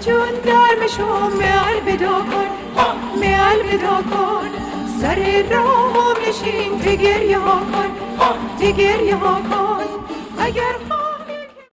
جون درمشو میال بدا کن، میال بدا کن. سر راهم نشین، تگریه ها کن، تگریه ها کن. اگر